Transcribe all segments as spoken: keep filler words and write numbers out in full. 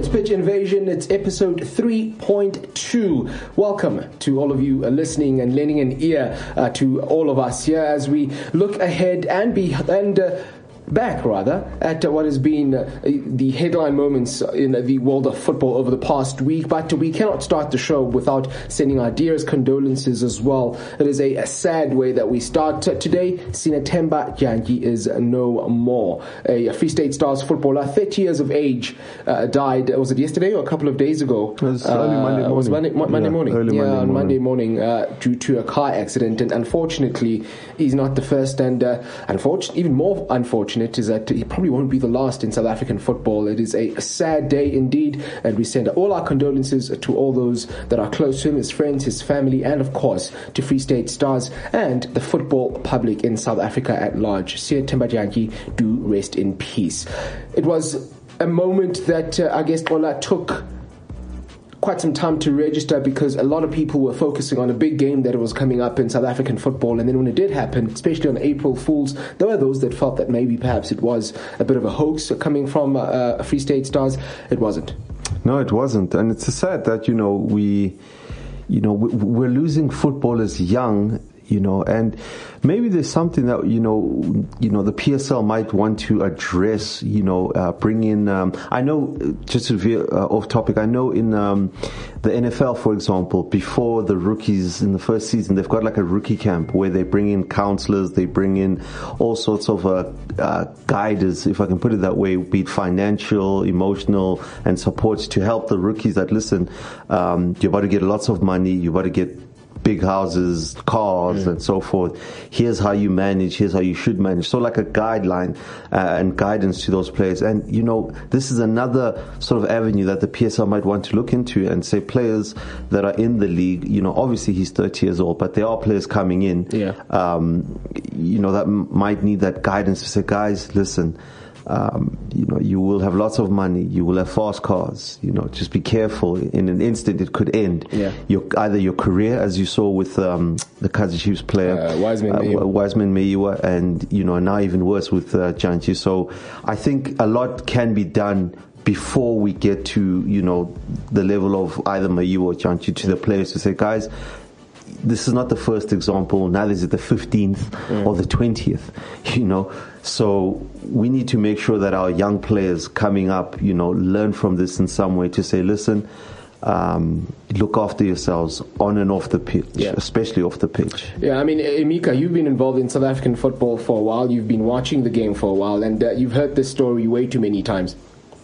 It's Pitch Invasion. It's episode three point two. Welcome to all of you listening and lending an ear uh, to all of us here as we look ahead and be and. Uh, Back, rather, at uh, what has been uh, the headline moments in uh, the world of football over the past week. But we cannot start the show without sending our dearest condolences as well. It is a, a sad way that we start uh, today. Sinathemba Jantyi is no more. A Free State Stars footballer, thirty years of age, uh, died. Was it yesterday or a couple of days ago? It was uh, early Monday morning. It was Monday, Monday yeah, morning. Early yeah, Monday on morning. Monday morning uh, due to a car accident. And unfortunately, he's not the first. And uh, unfortunately, even more unfortunate is that he probably won't be the last in South African football. It is a sad day indeed, and we send all our condolences to all those that are close to him, his friends, his family, and of course to Free State Stars and the football public in South Africa at large. Sinathemba Jantyi, do rest in peace. It was a moment that uh, I guess Ola took quite some time to register because a lot of people were focusing on a big game that was coming up in South African football, and then when it did happen, especially on April Fools, there were those that felt that maybe perhaps it was a bit of a hoax coming from uh, Free State Stars. It wasn't. No, it wasn't, and it's sad that you know we, you know, we, we're losing footballers young. You know, and maybe there's something that, you know, you know, the P S L might want to address, you know, uh, bring in, um, I know, just to veer uh, off topic, I know in um, the N F L, for example, before the rookies in the first season, they've got like a rookie camp where they bring in counselors, they bring in all sorts of uh, uh, guiders, if I can put it that way, be it financial, emotional, and support to help the rookies that, listen, um, you're about to get lots of money, you're about to get big houses, cars, mm. and so forth. Here's how you manage. Here's how you should manage. So like a guideline uh, and guidance to those players. And, you know, this is another sort of avenue that the P S L might want to look into and say players that are in the league, you know, obviously he's thirty years old, but there are players coming in, yeah. um, you know, that m- might need that guidance to say, guys, listen, Um, you know, you will have lots of money. You will have fast cars. You know, just be careful. In an instant, it could end. Yeah. Your, either your career, as you saw with um, the Kaizer Chiefs player, uh, Wiseman uh, Wiseman Meyiwa, and you know, now even worse with uh, Jantyi. So I think a lot can be done before we get to, you know, the level of either Meyiwa or Jantyi, to the players to say, guys, this is not the first example, neither is it the fifteenth mm. or the twentieth, you know. So we need to make sure that our young players coming up, you know, learn from this in some way to say, listen, um, look after yourselves on and off the pitch, yeah. especially off the pitch. Yeah, I mean, Emeka, you've been involved in South African football for a while. You've been watching the game for a while, and uh, you've heard this story way too many times.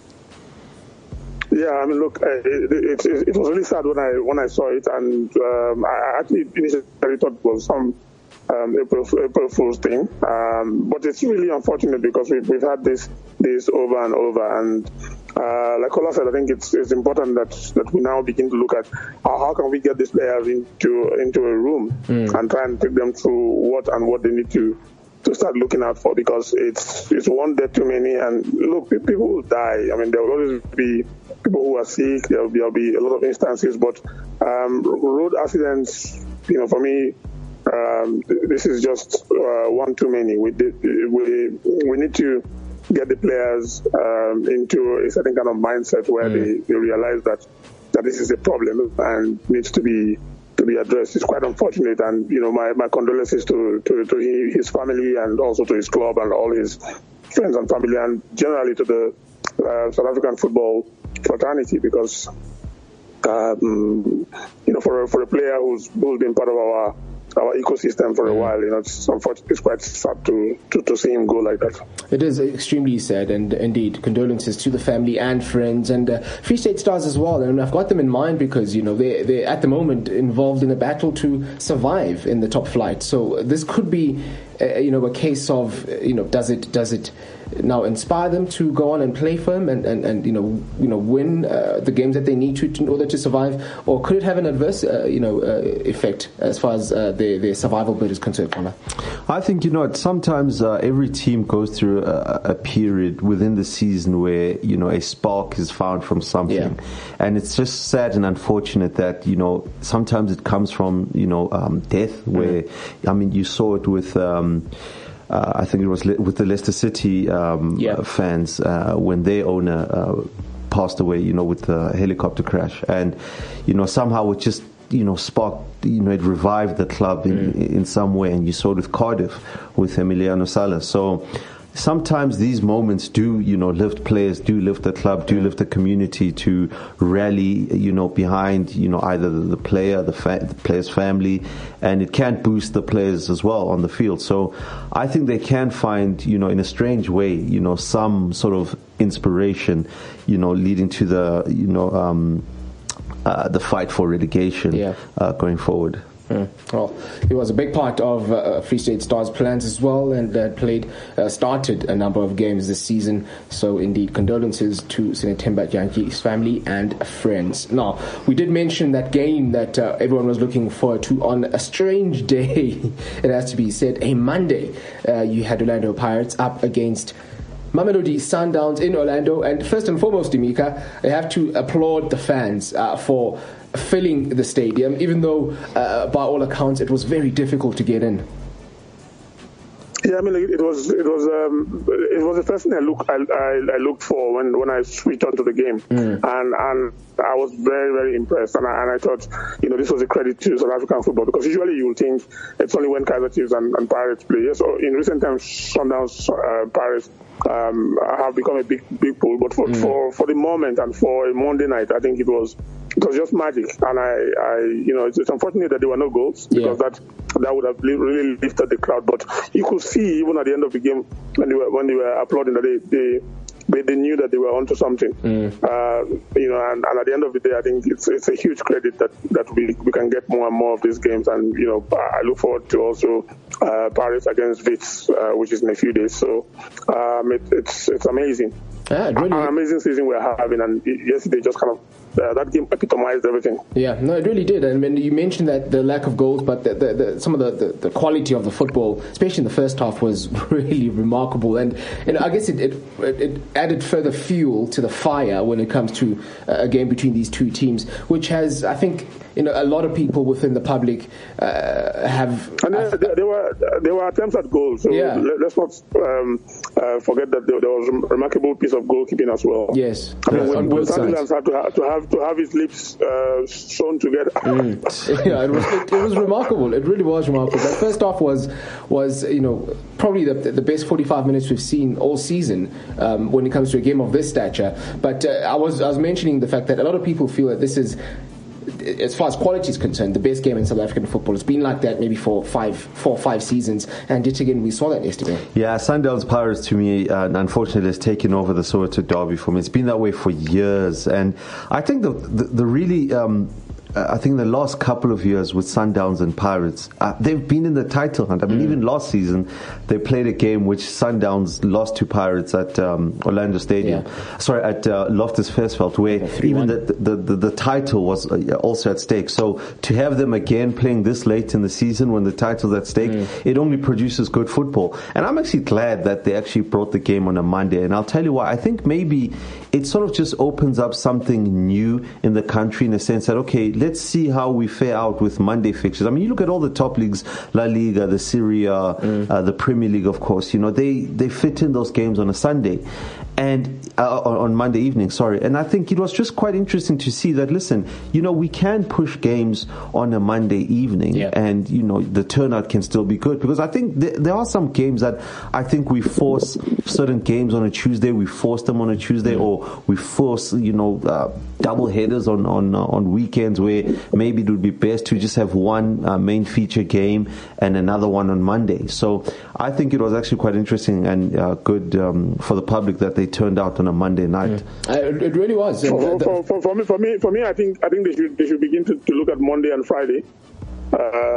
Yeah, I mean, look, uh, it, it, it, it was really sad when I when I saw it, and um, I actually initially thought it was some um, April, April Fool's thing. Um, but it's really unfortunate because we've, we've had this this over and over. And uh, like Ola said, I think it's it's important that, that we now begin to look at how, how can we get these players into into a room mm. and try and take them through what and what they need to. to start looking out for, because it's it's one death too many, and look, people will die. I mean, there will always be people who are sick. There will be, there'll be a lot of instances, but um, road accidents, you know, for me, um, this is just uh, one too many. We did, we we need to get the players um, into a certain kind of mindset where mm. they, they realize that that this is a problem and needs to be. to be addressed. It's quite unfortunate, and you know, my, my condolences to, to to his family and also to his club and all his friends and family, and generally to the uh, South African football fraternity, because um, you know, for for a player who's, who's been part of our our ecosystem for a while, you know, it's unfortunately it's quite sad to, to, to see him go like that. It is extremely sad, and indeed, condolences to the family and friends, and uh, Free State Stars as well. And I've got them in mind because, you know, they they're at the moment involved in a battle to survive in the top flight. So this could be, uh, you know, a case of, you know, does it does it now inspire them to go on and play for him and, and, and you know you know win uh, the games that they need to, to in order to survive, or could it have an adverse uh, you know uh, effect as far as uh, their, their survival bid is concerned? I think, you know, sometimes uh, every team goes through a, a period within the season where, you know, a spark is found from something, yeah. and it's just sad and unfortunate that, you know, sometimes it comes from, you know, um, death. Where mm-hmm. I mean, you saw it with. Um, Uh, I think it was le- with the Leicester City um, yeah. fans uh, when their owner uh, passed away, you know, with the helicopter crash. And, you know, somehow it just, you know, sparked, you know, it revived the club in, mm. in some way. And you saw it with Cardiff, with Emiliano Sala. So sometimes these moments do, you know, lift players, do lift the club, do lift the community to rally, you know, behind, you know, either the player, the, fa- the player's family, and it can boost the players as well on the field. So I think they can find, you know, in a strange way, you know, some sort of inspiration, you know, leading to the, you know, um, uh, the fight for relegation yeah. uh, going forward. Mm. Well, he was a big part of uh, Free State Stars' plans as well, and uh, played, uh, started a number of games this season. So, indeed, condolences to Sinetemba Jantji's family and friends. Now, we did mention that game that uh, everyone was looking forward to on a strange day. It has to be said, a Monday. Uh, you had Orlando Pirates up against Mamelodi Sundowns in Orlando. And first and foremost, Dimika, I have to applaud the fans uh, for filling the stadium, even though uh, by all accounts it was very difficult to get in. Yeah, I mean, it was it was um, it was the first thing I look I, I, I looked for when, when I switched onto the game, mm. and and I was very very impressed, and I, and I thought, you know, this was a credit to South African football, because usually you will think it's only when Kaizer Chiefs and, and Pirates play. Yes, so in recent times, Sundowns uh, Pirates um, have become a big big pool, but for, mm. for for the moment and for a Monday night, I think it was. It was just magic, and I, I you know, it's, it's unfortunate that there were no goals, because yeah. that that would have really lifted the crowd. But you could see even at the end of the game when they were when they were applauding that they they, they, they knew that they were onto something. Mm. Uh, you know, and, and at the end of the day, I think it's it's a huge credit that, that we we can get more and more of these games. And you know, I look forward to also uh, Paris against Wits, uh, which is in a few days. So um, it, it's it's amazing. Yeah, it really an amazing season we're having, and yesterday just kind of uh, that game epitomized everything. Yeah, no, it really did. And I mean, you mentioned that the lack of goals, but the, the, the, some of the, the, the quality of the football, especially in the first half, was really remarkable. And, and I guess it, it it added further fuel to the fire when it comes to a game between these two teams, which has, I think, you know, a lot of people within the public uh, have. And there, there, there were there were attempts at goals. So yeah. let's not um, uh, forget that there, there was a remarkable piece of goalkeeping as well. Yes, I mean, when, when Sundowns had to have, to have to have his lips uh, sewn together. Mm. yeah, it was it, it was remarkable. It really was remarkable. That first half was was you know probably the the best forty-five minutes we've seen all season um, when it comes to a game of this stature. But uh, I was I was mentioning the fact that a lot of people feel that this is, as far as quality is concerned, the best game in South African football. It's been like that maybe for five, four or five seasons, and yet again we saw that yesterday. Yeah, Sundowns Pirates to me, uh, unfortunately, has taken over the Soweto derby for me. It's been that way for years, and I think the the, the really. Um, I think the last couple of years with Sundowns and Pirates, uh, they've been in the title hunt. I mean, mm. even last season, they played a game which Sundowns lost to Pirates at um, Orlando Stadium. Yeah. Sorry, at uh, Loftus Versfeld, where yeah, even the the, the the title was also at stake. So to have them again playing this late in the season when the title's at stake, mm. it only produces good football. And I'm actually glad that they actually brought the game on a Monday. And I'll tell you why. I think maybe it sort of just opens up something new in the country, in the sense that, okay, let's see how we fare out with Monday fixtures. I mean, you look at all the top leagues, La Liga, the Serie A, mm. uh, the Premier League, of course, you know, they, they fit in those games on a Sunday. And uh, on Monday evening, sorry. And I think it was just quite interesting to see that, listen, you know, we can push games on a Monday evening, yeah. and, you know, the turnout can still be good. Because I think th- there are some games that I think we force certain games on a Tuesday, we force them on a Tuesday, mm. or we force, you know, uh, double headers on, on, uh, on weekends where maybe it would be best to just have one uh, main feature game and another one on Monday. So I think it was actually quite interesting and uh, good um, for the public that they turned out on a Monday night. Mm. It really was. For, for, for, for me, for me, for me, I think I think they should they should begin to, to look at Monday and Friday. Um,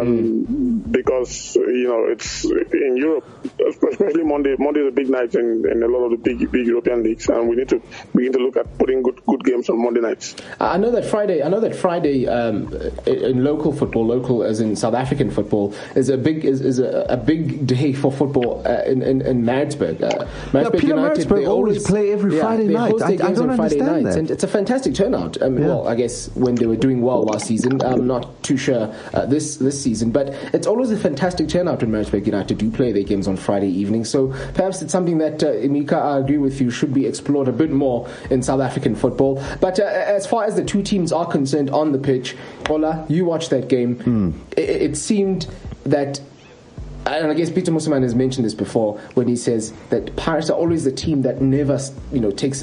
mm. Because you know it's in Europe, especially Monday. Monday is a big night in, in a lot of the big big European leagues, and we need to begin to look at putting good good games on Monday nights. I know that Friday. I know that Friday um, in local football, local as in South African football, is a big is, is a, a big day for football uh, in, in in Maritzburg. Uh, Maritzburg yeah, United they always play every yeah, Friday they night. Host their I, games I don't on Friday understand nights, that. and it's a fantastic turnout. Um, yeah. Well, I guess when they were doing well last season, I'm not too sure uh, this this this season. But it's always a fantastic turnout when Maritzburg United do play their games on Friday evening. So perhaps it's something that, uh, Emeka, I agree with you, should be explored a bit more in South African football. But uh, as far as the two teams are concerned on the pitch, Ola, you watched that game. Mm. It, it seemed that, and I guess Peter Musaman has mentioned this before when he says that Pirates are always the team that never, you know, takes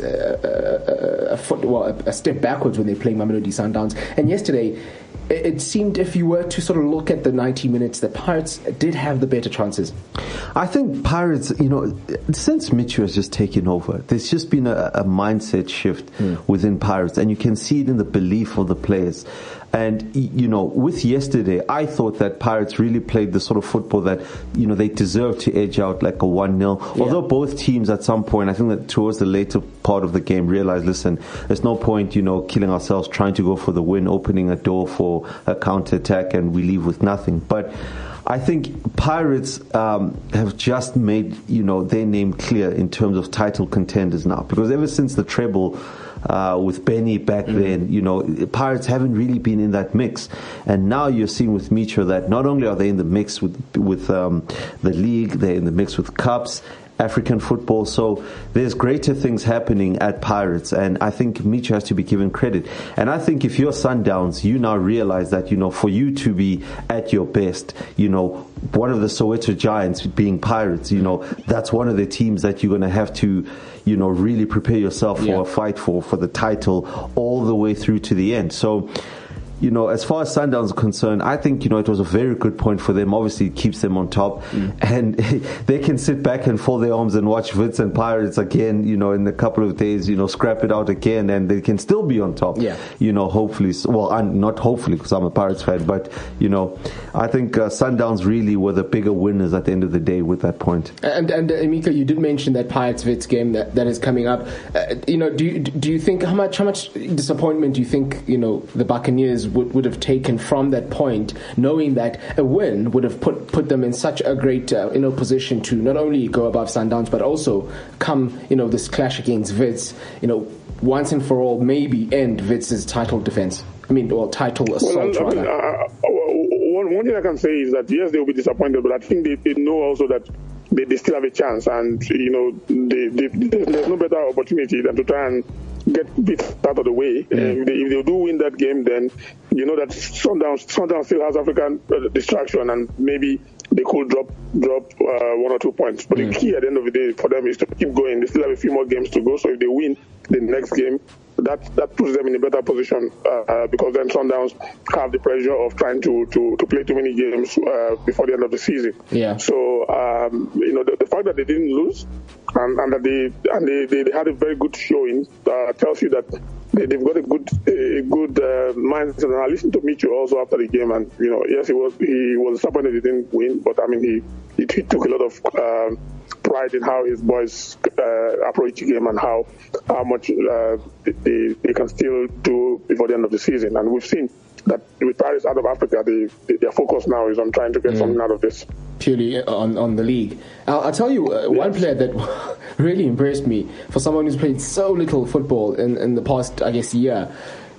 a, a, a foot, well, a, a step backwards when they're playing Mamelodi Sundowns. And yesterday, it, it seemed, if you were to sort of look at the ninety minutes, that Pirates did have the better chances. I think Pirates, you know, since Michu has just taken over, there's just been a, a mindset shift mm. within Pirates, and you can see it in the belief of the players. And, you know, with yesterday, I thought that Pirates really played the sort of football that, you know, they deserve to edge out like a one nil. Yeah. Although both teams at some point, I think that towards the later part of the game, realized, listen, there's no point, you know, killing ourselves trying to go for the win, opening a door for a counter-attack, and we leave with nothing. But I think Pirates um, have just made, you know, their name clear in terms of title contenders now. Because ever since the treble Uh, with Benny back mm. then, you know, Pirates haven't really been in that mix. And now you're seeing with Micho that not only are they in the mix with with um, the league, they're in the mix with cups, African football. So there's greater things happening at Pirates, and I think Micho has to be given credit. And I think if you're Sundowns, you now realize that, you know, for you to be at your best, you know, one of the Soweto Giants being Pirates, you know, that's one of the teams that you're going to have to, you know, really prepare yourself for yeah. a fight for, for the title all the way through to the end. So, you know, as far as Sundowns are concerned, I think, you know, it was a very good point for them. Obviously, it keeps them on top. Mm. And they can sit back and fold their arms and watch Wits and Pirates again, you know, in a couple of days, you know, scrap it out again, and they can still be on top. Yeah. You know, hopefully. Well, I'm not hopefully, because I'm a Pirates fan, but, you know, I think uh, Sundowns really were the bigger winners at the end of the day with that point. And, and uh, Emeka, you did mention that Pirates-Wits game that, that is coming up. Uh, you know, do you, do you think, how much, how much disappointment do you think, you know, the Buccaneers Would, would have taken from that point, knowing that a win would have put, put them in such a great uh, you know, position to not only go above Sundowns, but also come, you know, this clash against Wits, you know, once and for all, maybe end Wits' title defense. I mean, well, title assault, well, I mean, rather. Uh, one, one thing I can say is that, yes, they will be disappointed, but I think they, they know also that they, they still have a chance, and, you know, they, they, there's no better opportunity than to try and get bit out of the way. Mm. Uh, if, they, if they do win that game, then you know that Sundowns, Sundowns still has African uh, distraction, and maybe they could drop drop uh, one or two points. But mm. the key at the end of the day for them is to keep going. They still have a few more games to go, so if they win the next game, that that puts them in a better position uh, because then Sundowns have the pressure of trying to, to, to play too many games uh, before the end of the season. Yeah. So um, you know the, the fact that they didn't lose and, and that they and they, they, they had a very good showing uh, tells you that they, they've got a good a good uh, mindset. And I listened to Micho also after the game, and you know yes he was he was disappointed he didn't win, but I mean he he, he took a lot of uh, pride in how his boys uh, approach the game and how how much uh, they, they can still do before the end of the season. And we've seen that with Paris out of Africa, they, they, their focus now is on trying to get mm. something out of this. Purely on, on the league. I'll, I'll tell you, uh, yes. one player that really impressed me, for someone who's played so little football in, in the past, I guess, year,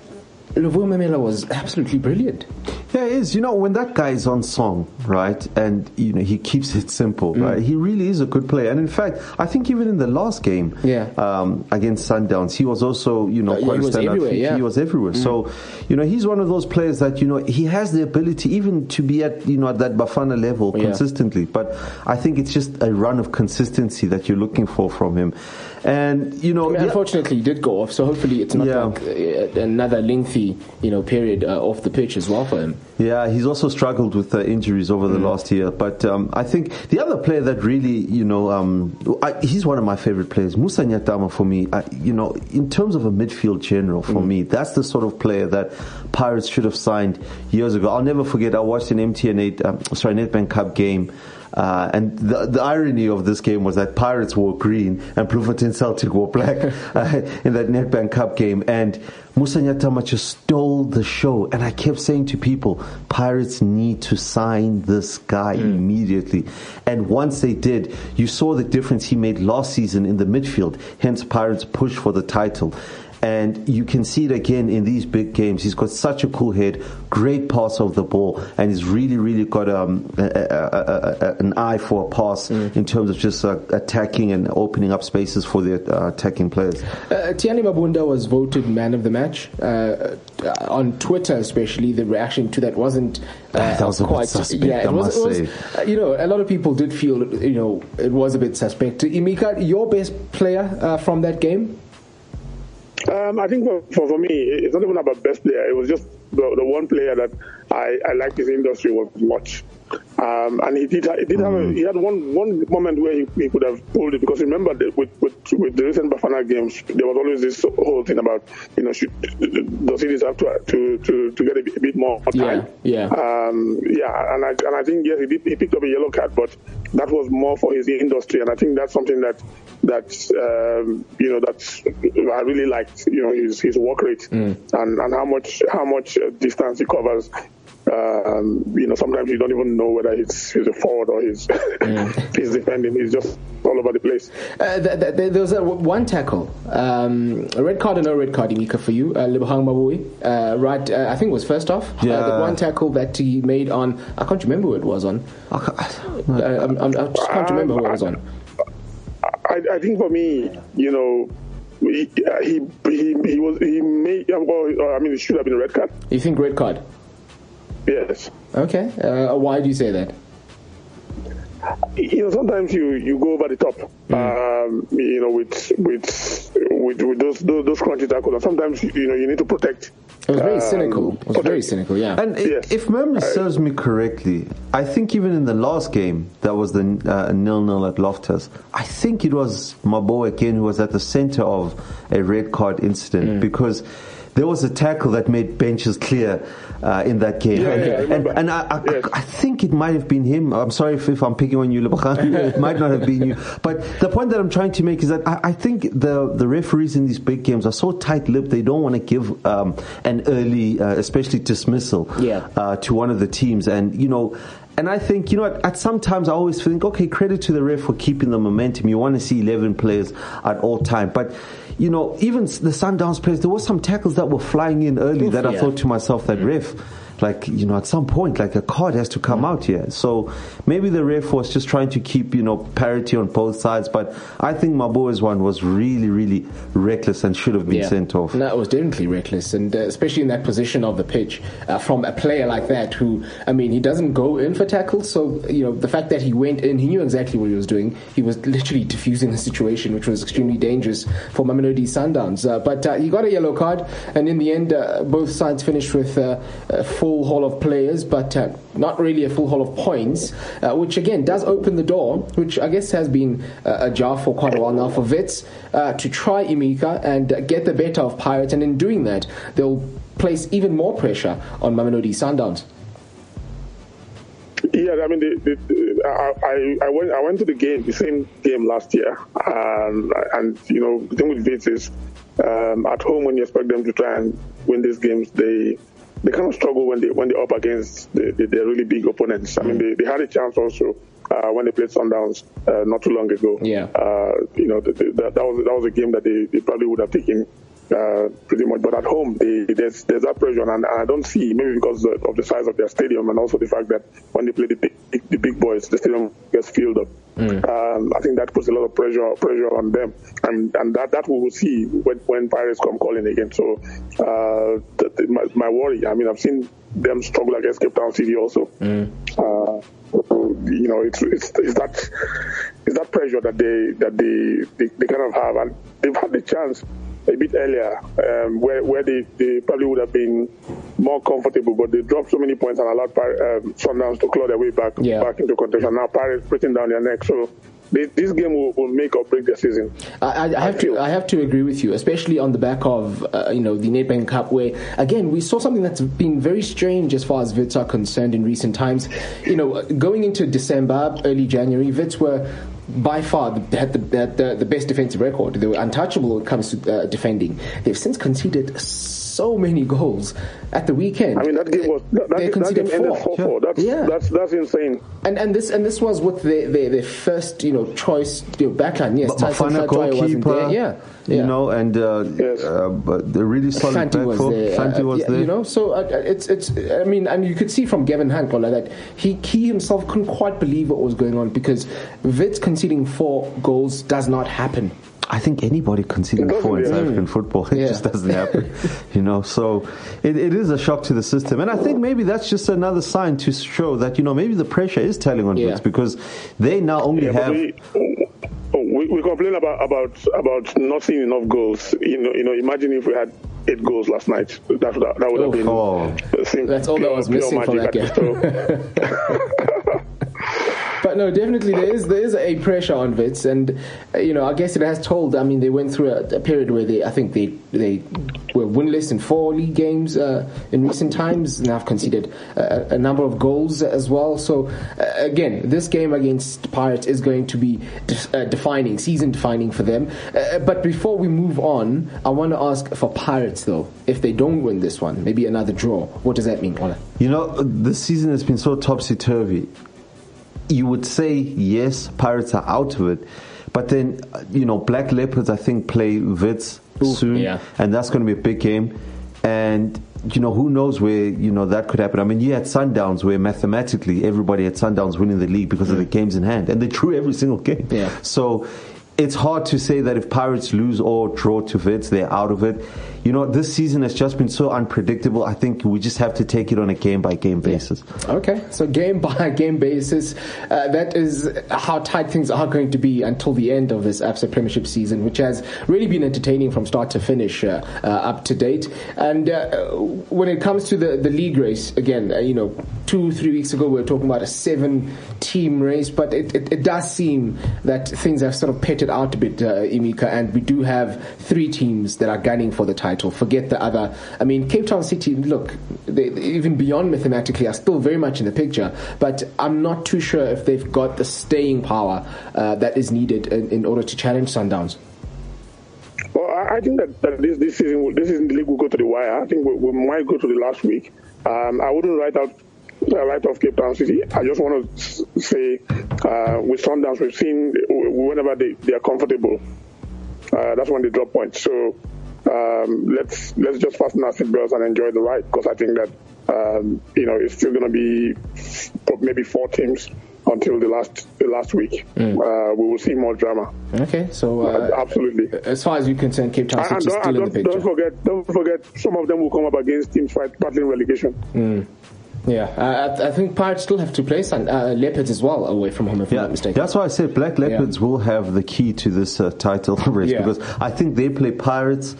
Luvuyo Memela was absolutely brilliant. Yeah, it is. You know, when that guy is on song, right, and, you know, he keeps it simple, mm. right, he really is a good player. And in fact, I think even in the last game yeah. um, against Sundowns, he was also, you know, uh, quite he a was everywhere, he, yeah. he was everywhere. Mm. So, you know, he's one of those players that, you know, he has the ability even to be at, you know, at that Bafana level yeah. consistently. But I think it's just a run of consistency that you're looking for from him. And, you know... I mean, yeah. Unfortunately, he did go off, so hopefully it's not yeah. like uh, another lengthy, you know, period uh, off the pitch as well for him. Yeah, he's also struggled with uh, injuries over the mm. last year. But um, I think the other player that really, you know, um, I, he's one of my favorite players, Musa Nyatama for me. I, you know, in terms of a midfield general for mm. me, that's the sort of player that Pirates should have signed years ago. I'll never forget, I watched an M T N eight, um, sorry, Nedbank Cup game. Uh, and the, the irony of this game was that Pirates wore green and Bloemfontein Celtic wore black uh, in that Nedbank Cup game. And Musa Nyatama just stole the show. And I kept saying to people, Pirates need to sign this guy mm. immediately. And once they did, you saw the difference he made last season in the midfield. Hence, Pirates push for the title. And you can see it again in these big games. He's got such a cool head, great pass of the ball, and he's really, really got um, a, a, a, a, an eye for a pass mm. in terms of just uh, attacking and opening up spaces for the uh, attacking players. Uh, Tiani Mabunda was voted man of the match. Uh, on Twitter, especially, the reaction to that wasn't uh, that was quite. A bit suspect, yeah, it I was. must It was say. uh, you know, a lot of people did feel, you know, it was a bit suspect. Emeka, your best player uh, from that game? Um, I think for, for, for me, it's not even about best player. It was just the, the one player that I, I liked his industry was much. Um, and he did, he did have a, he had one one moment where he, he could have pulled it, because remember that with, with with the recent Bafana games, there was always this whole thing about, you know, should, does he deserve to to to, to get a bit, a bit more time? Yeah, yeah, um, yeah. And I and I think yes, he did, he picked up a yellow card, but that was more for his industry, and I think that's something that that um, you know that I really liked. You know, his his work rate mm. and and how much how much distance he covers. Um, you know, sometimes you don't even know whether he's, he's a forward or he's mm. he's defending. He's just all over the place. Uh, th- th- there was a, one tackle, um, a red card or no red card, Emeka, for you, uh, Lebohang Maboe, uh, right? Uh, I think it was first off. Yeah. Uh, the one tackle that he made on, I can't remember who it was on. I, uh, I'm, I'm, I just can't remember who it was on. I, I think for me, you know, he he he, he was he made. Well, I mean, it should have been a red card. You think red card? Yes. Okay. Uh, why do you say that? You know, sometimes you, you go over the top. Mm. Um, you know, with with with, with those, those those crunchy tackles. And sometimes you know you need to protect. It was very um, cynical. It was protect. very cynical. Yeah. And yes. if memory serves me correctly, I think even in the last game, that was the uh, nil-nil at Loftus, I think it was Maboe again who was at the center of a red card incident mm. because there was a tackle that made benches clear uh, in that game. Yeah, and yeah, and, and I, I, yes. I think it might have been him. I'm sorry if, if I'm picking on you, Lebohang. It might not have been you. But the point that I'm trying to make is that I, I think the, the referees in these big games are so tight-lipped, they don't want to give um, an early, uh, especially dismissal, yeah. uh, to one of the teams. And, you know, and I think, you know, at, at some times I always think, okay, credit to the ref for keeping the momentum. You want to see eleven players at all time. But, you know, even the Sundowns players, there were some tackles that were flying in early Oof, that I yeah. thought to myself, that ref, like, you know, at some point, like a card has to come mm. out here. So maybe the ref was just trying to keep, you know, parity on both sides. But I think Maboe's one was really, really reckless and should have been yeah. sent off. No, it was definitely reckless. And uh, especially in that position of the pitch, uh, from a player like that who, I mean, he doesn't go in for tackles. So, you know, the fact that he went in, he knew exactly what he was doing. He was literally diffusing the situation, which was extremely dangerous for Mamelodi Sundowns. Uh, but uh, he got a yellow card. And in the end, uh, both sides finished with uh, a full haul of players, but uh, not really a full haul of points, uh, which again does open the door, which I guess has been uh, ajar for quite a while now for Wits uh, to try Emeka and uh, get the better of Pirates, and in doing that, they'll place even more pressure on Mamelodi Sundowns. Yeah, I mean, the, the, the, I, I went I went to the game, the same game last year, um, and you know, the thing with Wits is um, at home when you expect them to try and win these games, they they kind of struggle when they when they're up against the, the, the really big opponents. I mean, they, they had a chance also uh, when they played Sundowns uh, not too long ago. Yeah, uh, you know, the, the, that, that was that was a game that they, they probably would have taken uh, pretty much. But at home, they, there's there's that pressure, and, and I don't see, maybe because of the size of their stadium and also the fact that when they play the big, the big boys, the stadium gets filled up. Mm. Um, I think that puts a lot of pressure pressure on them, and and that, that we will see when, when Pirates come calling again. So uh, the, the, my, my worry, I mean, I've seen them struggle against Cape Town City also. Mm. Uh, you know, it's, it's it's that it's that pressure that they that they, they they kind of have, and they've had the chance a bit earlier, um, where where they, they probably would have been more comfortable, but they dropped so many points and allowed um, Sundowns to claw their way back yeah. back into contention. Now Pirates putting down their neck, so they, this game will, will make or break their season. I, I have I to I have to agree with you, especially on the back of uh, you know the Nedbank Cup, where again we saw something that's been very strange as far as Wits are concerned in recent times. You know, going into December, early January, Wits were by far the, had the, had the the best defensive record. They were untouchable when it comes to uh, defending. They've since conceded so many goals at the weekend. I mean, that game was that, that, they that conceded game ended four. four four. That's, yeah. that's that's insane. And and this and this was with their their, their first you know choice you know, backline. Yes, Bafana goalkeeper. Yeah. You yeah. know, and uh, yes. uh, but the really solid Fanti back was four. there. Fanti uh, was yeah, there. You know, so uh, it's it's. I mean, and you could see from Gavin Hank like that he he himself couldn't quite believe what was going on because Wits conceding four goals does not happen. I think anybody conceding four in South African football, it yeah. just doesn't happen, you know. So it, it is a shock to the system, and I think maybe that's just another sign to show that you know maybe the pressure is telling on yeah. Wits because they now only yeah, have. We, we, we complain about, about about not seeing enough goals. You know, you know. Imagine if we had eight goals last night. That that, that would have been. Oh. That's all that was missing from that game. But no, definitely there is there is a pressure on Wits, and uh, you know I guess it has told. I mean, they went through a, a period where they I think they they were winless in four league games uh, in recent times, and have conceded a, a number of goals as well. So uh, again, this game against Pirates is going to be de- uh, defining, season defining for them. Uh, but before we move on, I want to ask for Pirates though, if they don't win this one, maybe another draw. What does that mean, Ola? You know, this season has been so topsy turvy. You would say, yes, Pirates are out of it. But then, you know, Black Leopards, I think, play Wits Ooh, soon. yeah. And that's going to be a big game. And, you know, who knows where, you know, that could happen. I mean, you had Sundowns where mathematically everybody had Sundowns winning the league because mm. of the games in hand. And they drew every single game. Yeah. So it's hard to say that if Pirates lose or draw to Wits, they're out of it. You know, this season has just been so unpredictable. I think we just have to take it on a game-by-game basis. Yeah. Okay, so game-by-game basis, uh, that is how tight things are going to be until the end of this Absa Premiership season, which has really been entertaining from start to finish, uh, uh, up to date. And uh, when it comes to the, the league race, again, uh, you know, two, three weeks ago we were talking about a seven-team race, but it, it, it does seem that things have sort of petted out a bit, uh, Emeka, and we do have three teams that are gunning for the title. Forget the other. I mean, Cape Town City, look, they, even beyond mathematically, are still very much in the picture. But I'm not too sure if they've got the staying power uh, that is needed in, in order to challenge Sundowns. Well, I think that, that this this season, this season the league will go to the wire. I think we, we might go to the last week. Um, I wouldn't write out uh, write off Cape Town City. I just want to say, uh, with Sundowns, we've seen whenever they, they are comfortable, uh, that's when they drop points. So. Um, let's let's just fasten our seatbelts and enjoy the ride, because I think that um, you know it's still going to be maybe four teams until the last the last week. Mm. Uh, we will see more drama. Okay, so uh, uh, absolutely. As far as you're concerned, Cape Town City is still in the picture. Don't forget, don't forget, some of them will come up against teams fight battling relegation. Mm. Yeah, uh, I, I think Pirates still have to play some uh, Leopards as well away from home, if yeah, I'm not mistaken. That's why I said Black Leopards yeah. will have the key to this uh, title race, yeah. because I think they play Pirates.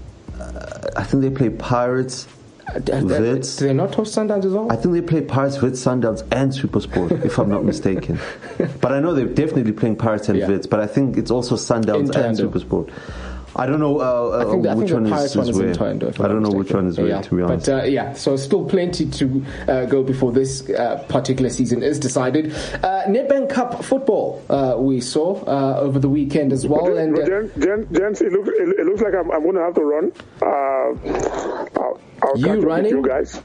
Uh, I think they play Pirates. Uh, Wits. Do they not host Sundowns as well? I think they play Pirates, Wits, Sundowns, and SuperSport, if I'm not mistaken. But I know they're definitely playing Pirates and yeah. Wits. But I think it's also Sundowns and SuperSport. I don't know uh, I think the, I which think one the is, one is where. I don't know which one is where, yeah. to be honest. But uh, yeah, so still plenty to uh, go before this uh, particular season is decided. Uh, Nedbank Cup football uh, we saw uh, over the weekend as well. But, and but uh, Jen, Jen, it, looks, it, it looks like I'm, I'm going to have to run. Uh, I'll, I'll you running? You guys.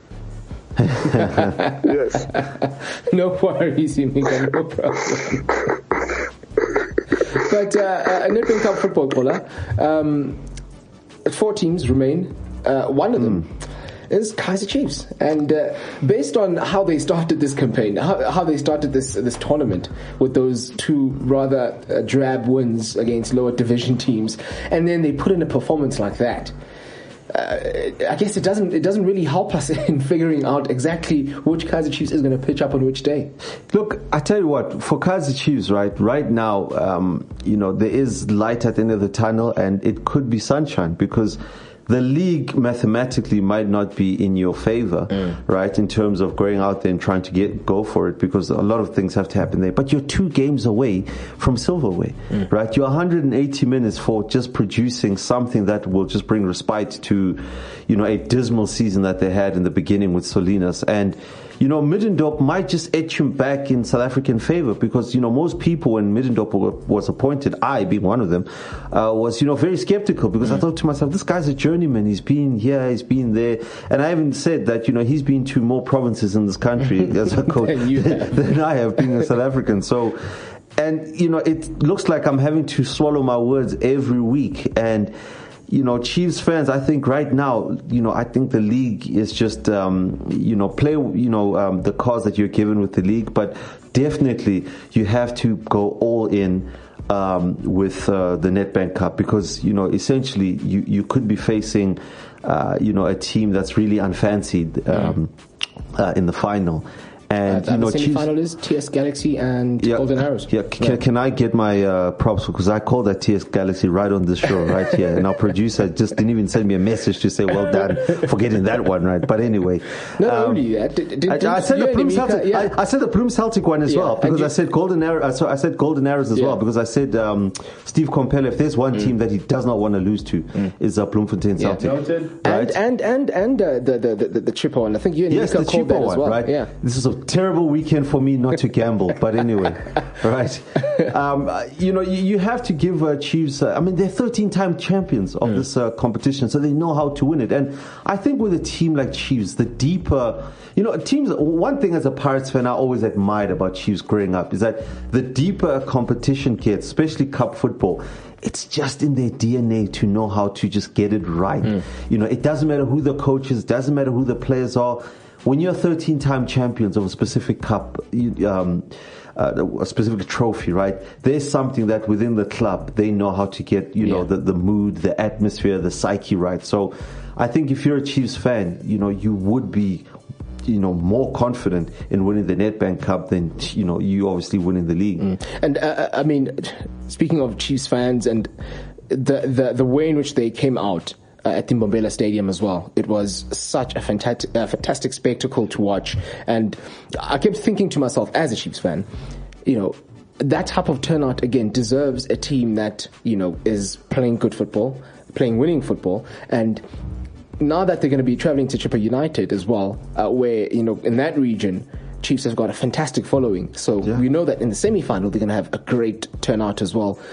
Yes. No worries, Emeka, no problem. But uh, uh, Nedbank Cup football, caller, um, four teams remain. Uh, one of them mm. is Kaizer Chiefs, and uh, based on how they started this campaign, how, how they started this this tournament with those two rather uh, drab wins against lower division teams, and then they put in a performance like that. Uh, I guess it doesn't it doesn't really help us in figuring out exactly which Kaizer Chiefs is going to pitch up on which day. Look, I tell you what, for Kaizer Chiefs, right, right now, um, you know, there is light at the end of the tunnel, and it could be sunshine, because the league mathematically might not be in your favor, mm. right, in terms of going out there and trying to get go for it, because a lot of things have to happen there. But you're two games away from silverware, mm. right? You're one hundred eighty minutes for just producing something that will just bring respite to, you know, a dismal season that they had in the beginning with Solinas. And you know, Middendorp might just etch him back in South African favor because, you know, most people when Middendorp was appointed, I being one of them, uh, was, you know, very skeptical because mm. I thought to myself, this guy's a journeyman. He's been here, he's been there. And I even said that, you know, he's been to more provinces in this country as a coach than, than I have, being a South African. So, and, you know, it looks like I'm having to swallow my words every week. And, you know, Chiefs fans, I think right now, you know, I think the league is just, um, you know, play, you know, um, the cards that you're given with the league, but definitely you have to go all in um, with uh, the Nedbank Cup because, you know, essentially you, you could be facing, uh, you know, a team that's really unfancied um, yeah. uh, in the final. And, uh, you know, the semi-final is T S Galaxy and yeah, Golden Arrows. Yeah, can, yeah. can I get my uh, props because I called that T S Galaxy right on this show, right here, and our producer just didn't even send me a message to say well done for getting that one right. But anyway, not um, only that, did, did, I, I said the Bloom Celtic. Yeah. I, I said the Bloom Celtic one as yeah. well because you, I said Golden Arrows. So I said Golden Arrows as yeah. well because I said um, Steve Compella. If there's one mm. team that he does not want to lose to, mm. is uh, Bloemfontein Celtic. Yeah. Noted. Right? And and and and uh, the, the the the Chipper one. I think you and yes, Mika the called that one, as well. Right? Yeah. This is a terrible weekend for me not to gamble, but anyway, right? Um, you know, you, you have to give uh, Chiefs. Uh, I mean, they're thirteen-time champions of mm. this uh, competition, so they know how to win it. And I think with a team like Chiefs, the deeper, you know, teams. One thing as a Pirates fan, I always admired about Chiefs growing up is that the deeper a competition gets, especially cup football, it's just in their D N A to know how to just get it right. Mm. You know, it doesn't matter who the coach is, doesn't matter who the players are. When you're thirteen-time champions of a specific cup, you, um, uh, a specific trophy, right? There's something that within the club they know how to get, you yeah. know, the, the mood, the atmosphere, the psyche right. So, I think if you're a Chiefs fan, you know, you would be, you know, more confident in winning the Nedbank Cup than, you know, you obviously winning the league. Mm. And uh, I mean, speaking of Chiefs fans and the the the way in which they came out. Uh, at the Mbombela Stadium as well. It was such a fantastic, uh, fantastic spectacle to watch. And I kept thinking to myself, as a Chiefs fan, you know, that type of turnout, again, deserves a team that, you know, is playing good football, playing winning football. And now that they're going to be traveling to Chippa United as well, uh, where, you know, in that region, Chiefs has got a fantastic following. So yeah. we know that in the semi-final, they're going to have a great turnout as well.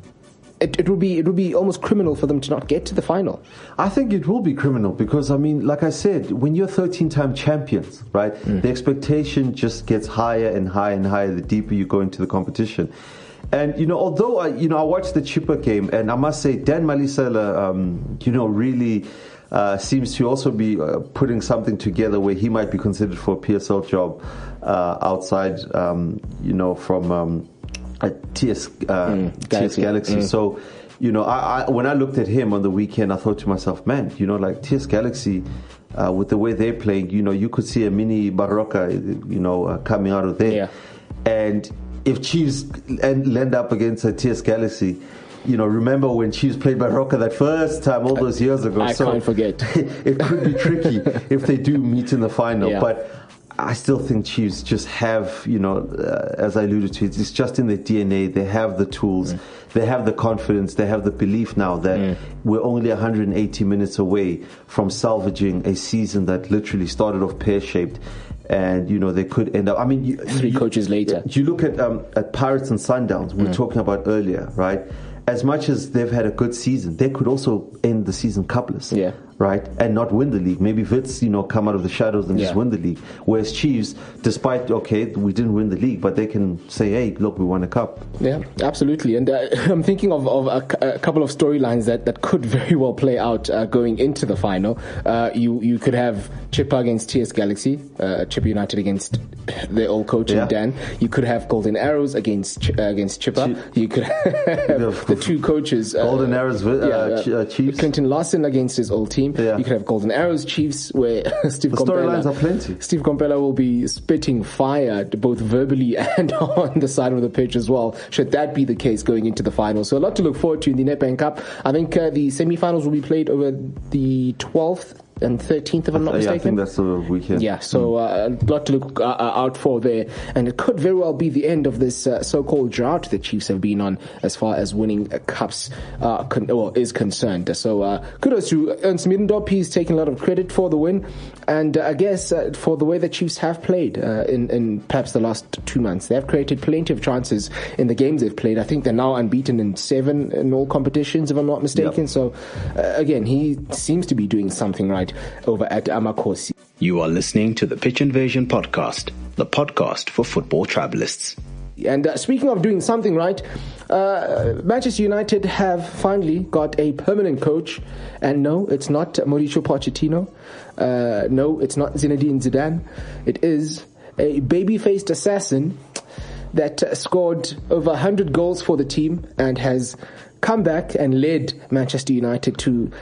It, it would be it would be almost criminal for them to not get to the final. I think it will be criminal because, I mean, like I said, when you're thirteen-time champions, right, mm. the expectation just gets higher and higher and higher the deeper you go into the competition. And, you know, although, I, you know, I watched the Chippa game, and I must say, Dan Malisela, um, you know, really uh, seems to also be uh, putting something together where he might be considered for a P S L job uh, outside, um, you know, from... Um, At T S, uh, mm, Galaxy. T S Galaxy. Mm. So, you know, I, I, when I looked at him on the weekend, I thought to myself, man, you know, like T S Galaxy, uh, with the way they're playing, you know, you could see a mini Barroca, you know, uh, coming out of there. Yeah. And if Chiefs end, end up against a T S Galaxy, you know, remember when Chiefs played Barroca that first time all those years ago. I so can't forget. It could be tricky if they do meet in the final. Yeah. But I still think Chiefs just have, you know, uh, as I alluded to, it's just in their D N A. They have the tools, mm. they have the confidence, they have the belief now that mm. we're only one hundred eighty minutes away from salvaging a season that literally started off pear-shaped. And, you know, they could end up, I mean... You, Three you, coaches later. You look at um, at Pirates and Sundowns, we were mm. talking about earlier, right? As much as they've had a good season, they could also end the season cupless. Yeah. Right? And not win the league. Maybe Wits, you know, come out of the shadows and yeah. just win the league. Whereas Chiefs, despite, okay, we didn't win the league, but they can say, hey, look, we won a cup. Yeah, absolutely. And uh, I'm thinking of, of a, a couple of storylines that, that could very well play out uh, going into the final. Uh, you, you could have Chippa against T S Galaxy, uh, Chippa United against their old coach, yeah. Dan. You could have Golden Arrows against uh, against Chippa. Ch- you could have the two coaches. Uh, Golden Arrows, uh, yeah, uh, Chiefs. Clinton Larson against his old team. Yeah. You could have Golden Arrows, Chiefs, where Steve the Compella, storylines are plenty. Steve Compella will be spitting fire both verbally and on the side of the pitch as well, should that be the case going into the final. So a lot to look forward to in the Nedbank Cup. I think uh, the semi-finals will be played over the twelfth and thirteenth, if I'm not yeah, mistaken. I think that's the weekend. Yeah, so uh, a lot to look uh, out for there. And it could very well be the end of this uh, so-called drought the Chiefs have been on as far as winning uh, cups uh, con- well, is concerned. So uh, kudos to Ernst Middendorp. He's taken a lot of credit for the win. And uh, I guess uh, for the way the Chiefs have played uh, in, in perhaps the last two months. They have created plenty of chances in the games they've played. I think they're now unbeaten in seven in all competitions, if I'm not mistaken. Yep. So uh, again, he seems to be doing something right over at Amakhosi. You are listening to the Pitch Invasion podcast, the podcast for football tribalists. And uh, speaking of doing something right, uh, Manchester United have finally got a permanent coach. And no, it's not Mauricio Pochettino. Uh, no, it's not Zinedine Zidane. It is a baby-faced assassin that uh, scored over one hundred goals for the team and has come back and led Manchester United to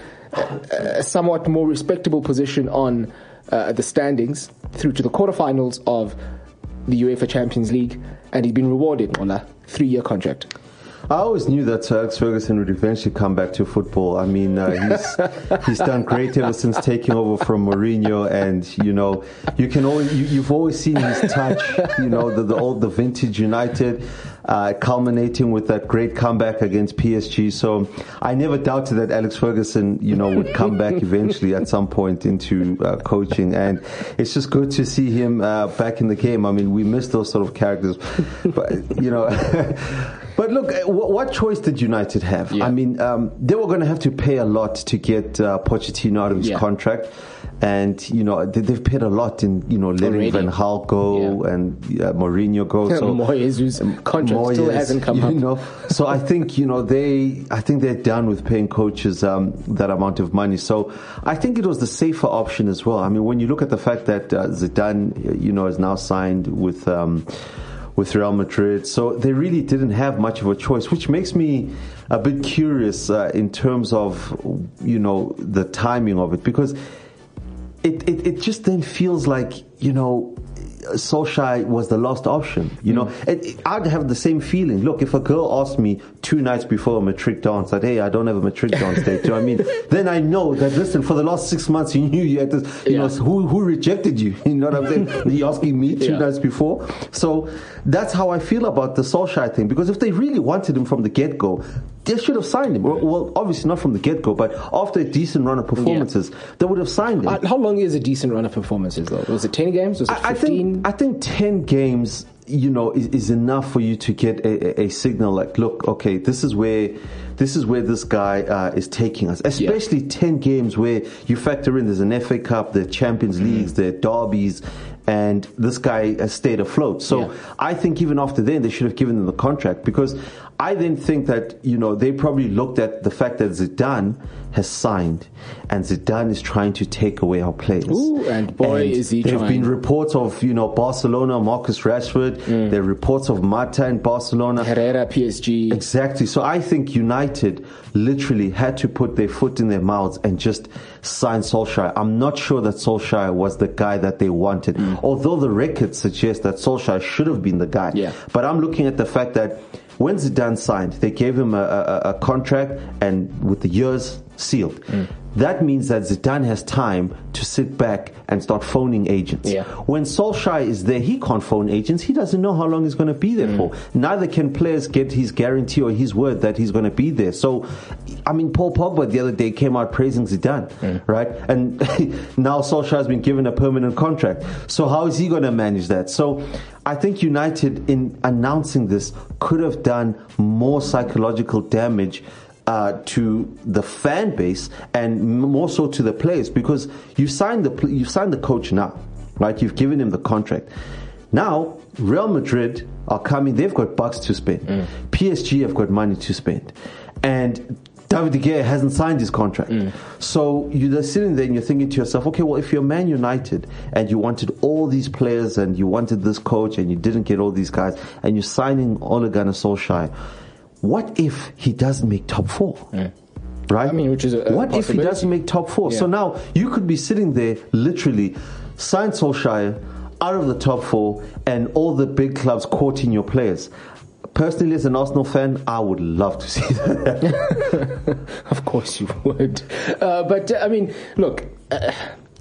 a somewhat more respectable position on uh, the standings through to the quarterfinals of the UEFA Champions League, and he's been rewarded on a three-year contract. I always knew that Sir Alex Ferguson would eventually come back to football. I mean, uh, he's he's done great ever since taking over from Mourinho, and you know, you can always you, you've always seen his touch. You know, the the old the vintage United, uh, culminating with that great comeback against P S G. So I never doubted that Alex Ferguson, you know, would come back eventually at some point into uh, coaching, and it's just good to see him uh, back in the game. I mean, we miss those sort of characters, but you know. But look, what choice did United have? Yeah. I mean, um, they were going to have to pay a lot to get uh, Pochettino out of his yeah. contract. And, you know, they, they've paid a lot in, you know, letting Already. Van Gaal go yeah. and uh, Mourinho go. So Moyes, whose contract Moyes, still hasn't come you up. Know, so I think, you know, they, I think they're done with paying coaches um, that amount of money. So I think it was the safer option as well. I mean, when you look at the fact that uh, Zidane, you know, is now signed with... Um, with Real Madrid, so they really didn't have much of a choice, which makes me a bit curious uh, in terms of, you know, the timing of it, because it, it, it just then feels like, you know, Solskjaer was the last option. You know, mm. it, it, I'd have the same feeling. Look, if a girl asked me two nights before a matric dance that, hey, I don't have a matric dance date, do you know what I mean? Then I know that, listen, for the last six months you knew you had this, you yeah. know, who who rejected you? You know what I'm saying? You're asking me two yeah. nights before. So that's how I feel about the Solskjaer thing, because if they really wanted him from the get-go, they should have signed him. Well, obviously not from the get-go, but after a decent run of performances, yeah. they would have signed him. Uh, how long is a decent run of performances, though? Was it ten games? Was it fifteen? I think, I think ten games, you know, is, is enough for you to get a, a, a signal like, look, okay, this is where this is where this guy uh, is taking us. Especially yeah. ten games where you factor in there's an F A Cup, the Champions Leagues, the derbies, and this guy has stayed afloat. So yeah. I think even after then, they should have given him the contract, because I then think that, you know, they probably looked at the fact that Zidane has signed and Zidane is trying to take away our players. Ooh, and boy, and is he there trying. There have been reports of, you know, Barcelona, Marcus Rashford. Mm. There are reports of Mata in Barcelona. Herrera, P S G. Exactly. So I think United literally had to put their foot in their mouths and just sign Solskjaer. I'm not sure that Solskjaer was the guy that they wanted, mm. although the records suggest that Solskjaer should have been the guy. Yeah. But I'm looking at the fact that when Zidane signed, they gave him a, a, a contract and with the years sealed. Mm. That means that Zidane has time to sit back and start phoning agents. Yeah. When Solskjaer is there, he can't phone agents. He doesn't know how long he's going to be there mm. for. Neither can players get his guarantee or his word that he's going to be there. So, I mean, Paul Pogba the other day came out praising Zidane, mm. right? And now Solskjaer has been given a permanent contract. So how is he going to manage that? So I think United, in announcing this, could have done more psychological damage Uh, to the fan base and more so to the players, because you signed the you signed the coach now, right? You've given him the contract. Now Real Madrid are coming; they've got bucks to spend. Mm. P S G have got money to spend, and David De Gea hasn't signed his contract. Mm. So you're sitting there and you're thinking to yourself, okay, well, if you're Man United and you wanted all these players and you wanted this coach and you didn't get all these guys, and you're signing Ole Gunnar Solskjaer, what if he doesn't make top four? Mm. Right? I mean, which is a, a what if he doesn't make top four? Yeah. So now you could be sitting there, literally, sign Solskjaer out of the top four, and all the big clubs courting your players. personally, as an Arsenal fan, I would love to see that. Of course you would. Uh, but, uh, I mean, look, uh,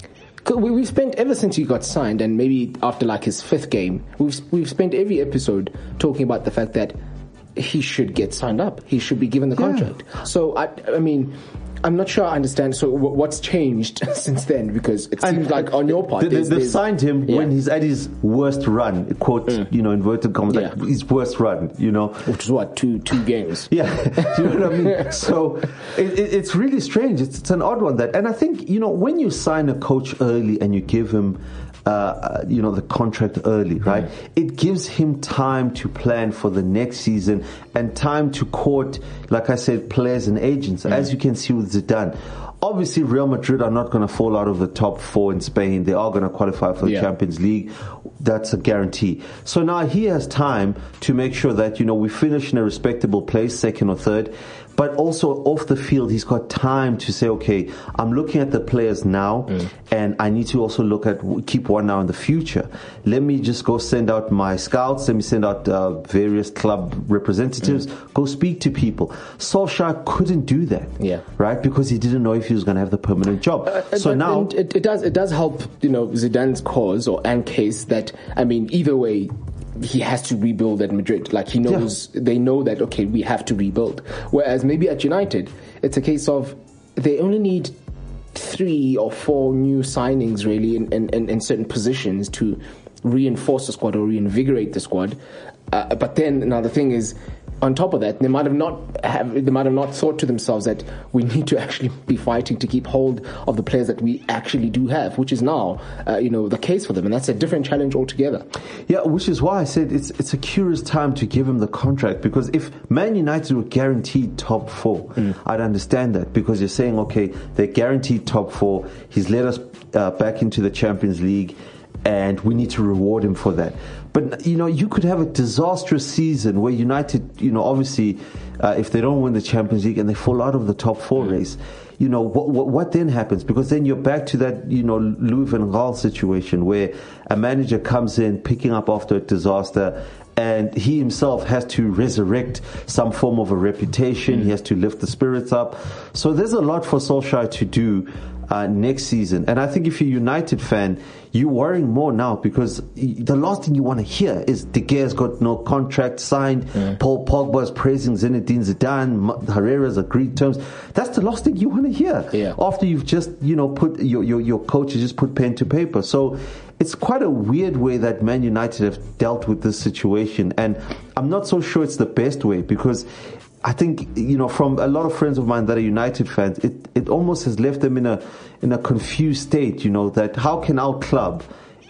we, we've spent, ever since he got signed, and maybe after like his fifth game, we've, we've spent every episode talking about the fact that he should get signed up. He should be given the contract. Yeah. So, I, I mean... I'm not sure I understand. So what's changed since then? Because it seems and, like on your part, they, there's, they've there's, signed him yeah. when he's at his worst run. Quote, mm. you know, inverted commas, yeah. like his worst run. You know, which is what two two games. Yeah, do you know what I mean? So it, it, it's really strange. It's, it's an odd one that, and I think you know when you sign a coach early and you give him. Uh, you know, the contract early, right? Mm. It gives him time to plan for the next season and time to court, like I said, players and agents, mm. as you can see with Zidane. Obviously, Real Madrid are not going to fall out of the top four in Spain. They are going to qualify for the yeah. Champions League. That's a guarantee. So now he has time to make sure that, you know, we finish in a respectable place, second or third. But also off the field, he's got time to say, okay, I'm looking at the players now, mm. and I need to also look at, keep one now in the future. Let me just go send out my scouts. Let me send out uh, various club representatives. Mm. Go speak to people. Solskjaer couldn't do that, yeah. right? Because he didn't know if he was going to have the permanent job. Uh, so now it, it does it does help, you know, Zidane's cause or and case that, I mean, either way, he has to rebuild at Madrid. Like he knows, yeah. they know that, okay, we have to rebuild. Whereas maybe at United, it's a case of they only need three or four new signings really in, in, in certain positions to reinforce the squad or reinvigorate the squad. Uh, but then another thing is, on top of that, they might have not have, they might have not thought to themselves that we need to actually be fighting to keep hold of the players that we actually do have, which is now, uh, you know, the case for them, and that's a different challenge altogether. Yeah, which is why I said it's it's a curious time to give him the contract, because if Man United were guaranteed top four, mm. I'd understand that, because you're saying, okay, they're guaranteed top four. He's led us uh, back into the Champions League, and we need to reward him for that. But, you know, you could have a disastrous season where United, you know, obviously, uh, if they don't win the Champions League and they fall out of the top four mm. race, you know, what, what, what then happens? Because then you're back to that, you know, Louis van Gaal situation where a manager comes in picking up after a disaster, and he himself has to resurrect some form of a reputation. Mm. He has to lift the spirits up. So there's a lot for Solskjaer to do Uh, next season. And I think if you're a United fan, you're worrying more now, because the last thing you want to hear is De Gea's got no contract signed, yeah. Paul Pogba's praising Zinedine Zidane, Herrera's agreed terms. That's the last thing you want to hear yeah. after you've just, you know, put your, your, your coach has just put pen to paper. So it's quite a weird way that Man United have dealt with this situation. And I'm not so sure it's the best way, because I think, you know, from a lot of friends of mine that are United fans, it, it almost has left them in a in a confused state, you know, that how can our club,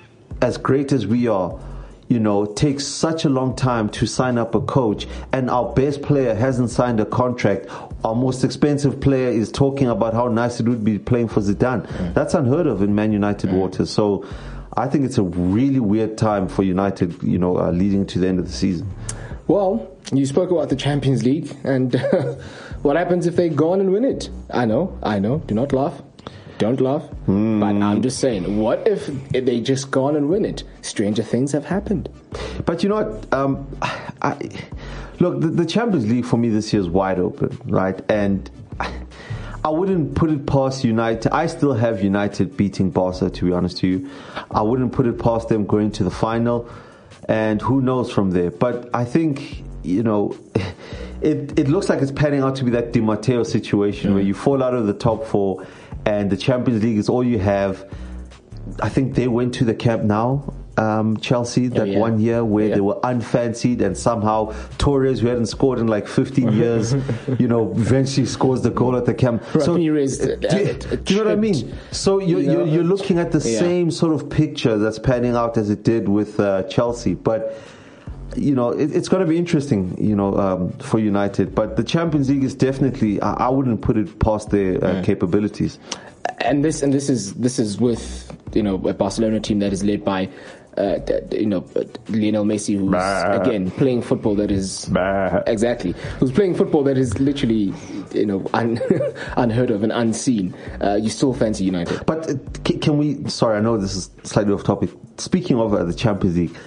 as great as we are, you know, take such a long time to sign up a coach, and our best player hasn't signed a contract. Our most expensive player is talking about how nice it would be playing for Zidane. Mm. That's unheard of in Man United mm. waters. So I think it's a really weird time for United, you know, uh, leading to the end of the season. Well, you spoke about the Champions League, and what happens if they go on and win it? I know, I know, do not laugh. Don't laugh. Mm. But I'm just saying, what if, if they just go on and win it? Stranger things have happened. But you know what? Um, I, look, the, the Champions League for me this year is wide open, right? And I wouldn't put it past United. I still have United beating Barca, to be honest with you. I wouldn't put it past them going to the final. And who knows from there. But I think, you know, it it looks like it's panning out to be that Di Matteo situation mm. where you fall out of the top four and the Champions League is all you have. I think they went to the Camp Nou, um, Chelsea, that oh, yeah. one year where yeah. they were unfancied, and somehow Torres, who hadn't scored in like fifteen years, you know, eventually scores the goal at the Camp. So, do, do you know what I mean? So you're, you're, you're looking at the yeah. same sort of picture that's panning out as it did with uh, Chelsea. But, you know, it, it's going to be interesting, you know, um, for United. But the Champions League is definitely, I, I wouldn't put it past their uh, mm. capabilities. And this and this is this is with, you know, a Barcelona team that is led by uh, you know Lionel Messi, who's bah. again playing football that is bah. exactly who's playing football that is literally, you know, un, unheard of and unseen. Uh, you still fancy United, but uh, can we? Sorry, I know this is slightly off topic. Speaking of uh, the Champions League,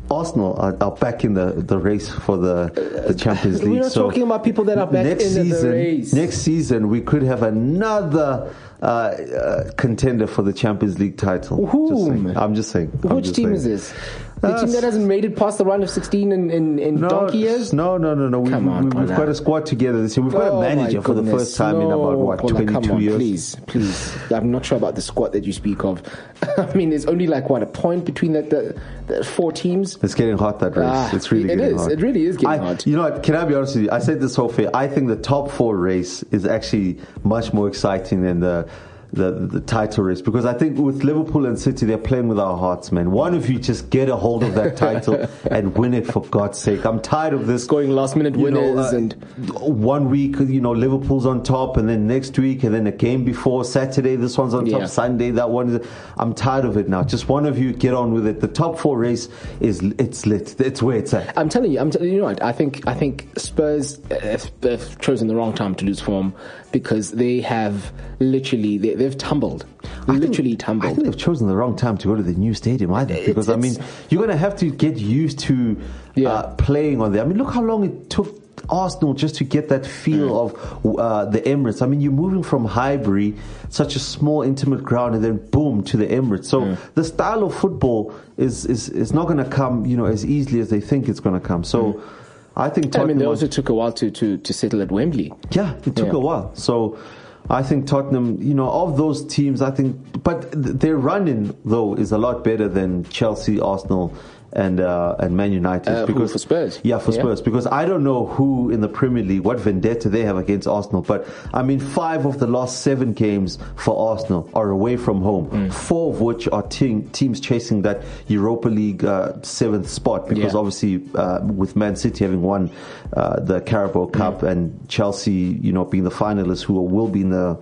Arsenal are, are back in the, the race for the, the Champions League. We're not so talking about people that are back next in season, the race. Next season, we could have another uh, uh, contender for the Champions League title. Whom? Just saying. I'm just saying. I'm Which just team saying. is this? The Uh, team that hasn't made it past the round of sixteen in, in, in No, donkey years? no, no, no, no. We, Come on, we, we've Paula. got a squad together this year. We've got Oh, a manager my for the goodness. first time in No, about, what, Paula, twenty-two come on, years? Please, please. I'm not sure about the squad that you speak of. I mean, there's only like, what, a point between the, the, the four teams? It's getting hot, that race. Ah, it's really it getting is. hot. It really is getting I, hot. You know what? Can I be honest with you? I said this whole fair. I think the top four race is actually much more exciting than the the, the title race, because I think with Liverpool and City, they're playing with our hearts, man. One of you just get a hold of that title and win it, for God's sake. I'm tired of this. Going last minute you know, winners uh, and one week, you know, Liverpool's on top, and then next week, and then a game before Saturday, this one's on top, Yeah. Sunday, that one is. I'm tired of it now. Just one of you get on with it. The top four race is it's lit. It's where it's at. I'm telling you, I'm telling you, you know what? I think I think Spurs have, have chosen the wrong time to lose form, because they have literally they, they've tumbled, I literally think, tumbled. I think they've chosen the wrong time to go to the new stadium either, It's- because I mean, it's- you're going to have to get used to Yeah. uh, playing on there. I mean, look how long it took Arsenal just to get that feel Mm. of uh, the Emirates. I mean, you're moving from Highbury, such a small, intimate ground, and then boom to the Emirates. So Mm. the style of football is is, is not going to come, you know, as easily as they think it's going to come. So Mm. I think I Tottenham. mean, they are- also took a while to, to, to settle at Wembley. yeah, it took Yeah. a while. So I think Tottenham, you know, of those teams, I think, but th- their running though is a lot better than Chelsea, Arsenal, and uh, and Man United. Uh, who, for Spurs? Yeah, for Yeah. Spurs. Because I don't know who in the Premier League, what vendetta they have against Arsenal. But I mean, five of the last seven games for Arsenal are away from home. Mm. Four of which are te- teams chasing that Europa League uh, seventh spot. Because Yeah. obviously, uh, with Man City having won uh, the Carabao Cup Mm. and Chelsea, you know, being the finalists, who will be in the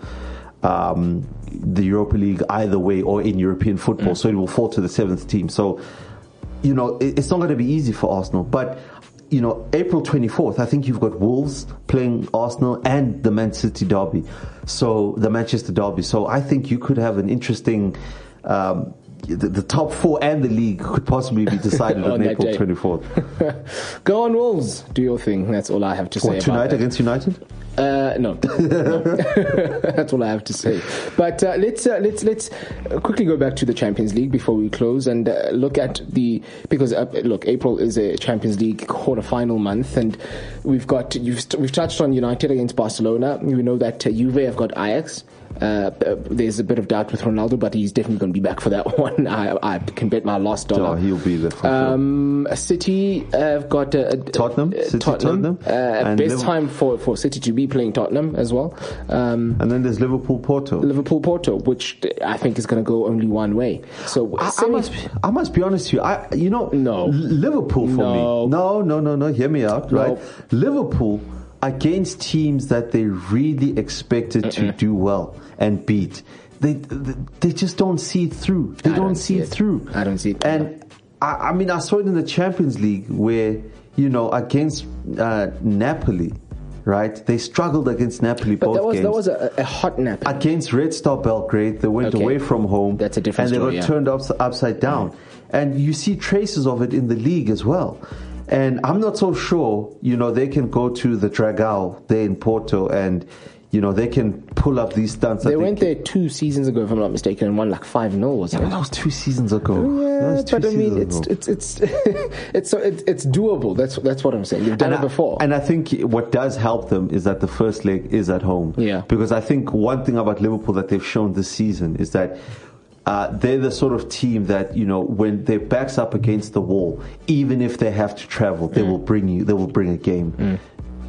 um, the Europa League either way or in European football. Mm. So it will fall to the seventh team. So, you know, it, it's not going to be easy for Arsenal. But, you know, April twenty-fourth, I think you've got Wolves playing Arsenal and the Man City derby. So, the Manchester derby. So, I think you could have an interesting... Um, the, the top four and the league could possibly be decided on, On that April day. twenty-fourth. Go on, Wolves. Do your thing. That's all I have to say What, about tonight that. against United? Uh, no, no. That's all I have to say. But uh, let's uh, let's let's quickly go back to the Champions League before we close and uh, look at the because uh, look, April is a Champions League quarter-final month, and we've got you've we've touched on United against Barcelona. We know that uh, Juve have got Ajax. Uh, there's a bit of doubt with Ronaldo, but he's definitely going to be back for that one. I, I can bet my last dollar. Oh, he'll be there for sure. Um, City have got uh, Tottenham, uh, City, Tottenham. Tottenham. Uh, And best Liv- time for, for City to be playing Tottenham as well. Um, And then there's Liverpool Porto. Liverpool Porto, which I think is going to go only one way. So I, I semi- must, I must be honest with you. I, you know, No. L- Liverpool for No. me. No, no, no, no. Hear me out, right? No. Liverpool against teams that they really expected Mm-mm. to do well and beat. They, they, they just don't see it through. They I don't, don't see see it, it. through. I don't see it. And I, I mean, I saw it in the Champions League where, you know, against uh, Napoli, right? They struggled against Napoli but both that was games. that was a, a hot nap. Against Red Star Belgrade, they went Okay. away from home. That's a different And they story, got yeah. turned ups, upside down. And you see traces of it in the league as well. And I'm not so sure, you know, they can go to the Dragao there in Porto and, you know, they can pull up these stunts. They that went they there two seasons ago, if I'm not mistaken, and won like five nil or Yeah, something. but that was two seasons ago. that Yeah, was two but I mean, seasons it's, ago. it's it's it's so it's it's doable. That's that's what I'm saying. You've done and it I, before. And I think what does help them is that the first leg is at home. Yeah. Because I think one thing about Liverpool that they've shown this season is that uh, they're the sort of team that, you know, when their back's up against the wall, even if they have to travel, they Mm. will bring you, they will bring a game. Mm.